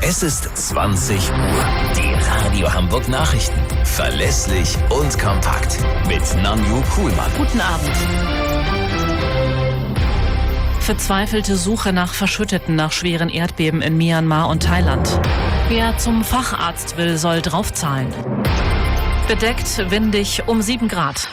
Es ist 20 Uhr. Die Radio Hamburg Nachrichten. Verlässlich und kompakt. Mit Nanju Kuhlmann. Guten Abend. Verzweifelte Suche nach Verschütteten nach schweren Erdbeben in Myanmar und Thailand. Wer zum Facharzt will, soll draufzahlen. Bedeckt, windig, um 7 Grad.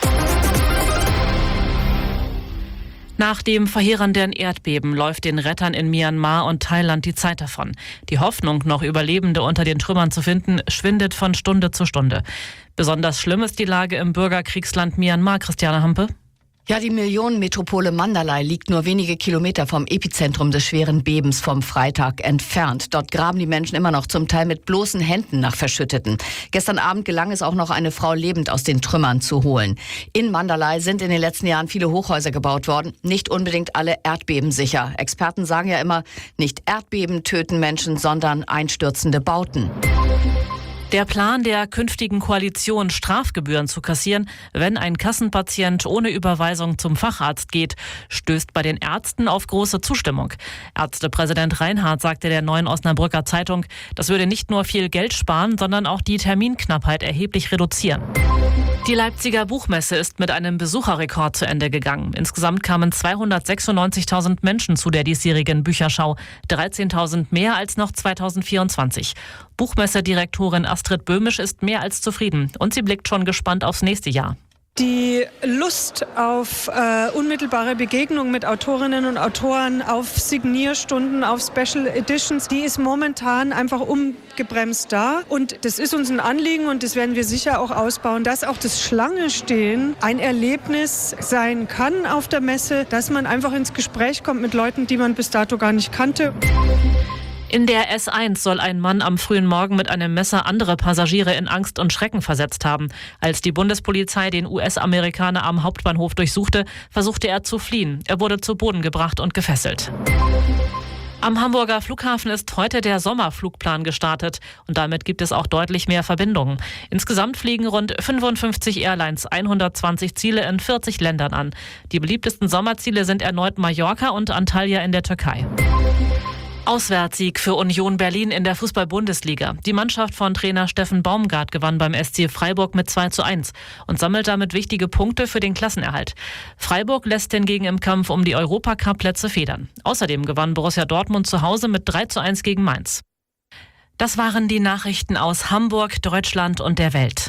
Nach dem verheerenden Erdbeben läuft den Rettern in Myanmar und Thailand die Zeit davon. Die Hoffnung, noch Überlebende unter den Trümmern zu finden, schwindet von Stunde zu Stunde. Besonders schlimm ist die Lage im Bürgerkriegsland Myanmar. Christiane Hampe. Ja, die Millionenmetropole Mandalay liegt nur wenige Kilometer vom Epizentrum des schweren Bebens vom Freitag entfernt. Dort graben die Menschen immer noch zum Teil mit bloßen Händen nach Verschütteten. Gestern Abend gelang es auch noch, eine Frau lebend aus den Trümmern zu holen. In Mandalay sind in den letzten Jahren viele Hochhäuser gebaut worden, nicht unbedingt alle erdbebensicher. Experten sagen ja immer, nicht Erdbeben töten Menschen, sondern einstürzende Bauten. Der Plan der künftigen Koalition, Strafgebühren zu kassieren, wenn ein Kassenpatient ohne Überweisung zum Facharzt geht, stößt bei den Ärzten auf große Zustimmung. Ärztepräsident Reinhardt sagte der Neuen Osnabrücker Zeitung, das würde nicht nur viel Geld sparen, sondern auch die Terminknappheit erheblich reduzieren. Die Leipziger Buchmesse ist mit einem Besucherrekord zu Ende gegangen. Insgesamt kamen 296.000 Menschen zu der diesjährigen Bücherschau, 13.000 mehr als noch 2024. Buchmessedirektorin Astrid Böhmisch ist mehr als zufrieden und sie blickt schon gespannt aufs nächste Jahr. Die Lust auf unmittelbare Begegnung mit Autorinnen und Autoren, auf Signierstunden, auf Special Editions, die ist momentan einfach ungebremst da. Und das ist uns ein Anliegen und das werden wir sicher auch ausbauen, dass auch das Schlange-Stehen ein Erlebnis sein kann auf der Messe, dass man einfach ins Gespräch kommt mit Leuten, die man bis dato gar nicht kannte. In der S1 soll ein Mann am frühen Morgen mit einem Messer andere Passagiere in Angst und Schrecken versetzt haben. Als die Bundespolizei den US-Amerikaner am Hauptbahnhof durchsuchte, versuchte er zu fliehen. Er wurde zu Boden gebracht und gefesselt. Am Hamburger Flughafen ist heute der Sommerflugplan gestartet und damit gibt es auch deutlich mehr Verbindungen. Insgesamt fliegen rund 55 Airlines 120 Ziele in 40 Ländern an. Die beliebtesten Sommerziele sind erneut Mallorca und Antalya in der Türkei. Auswärtssieg für Union Berlin in der Fußball-Bundesliga. Die Mannschaft von Trainer Steffen Baumgart gewann beim SC Freiburg mit 2:1 und sammelt damit wichtige Punkte für den Klassenerhalt. Freiburg lässt hingegen im Kampf um die Europacup-Plätze federn. Außerdem gewann Borussia Dortmund zu Hause mit 3:1 gegen Mainz. Das waren die Nachrichten aus Hamburg, Deutschland und der Welt.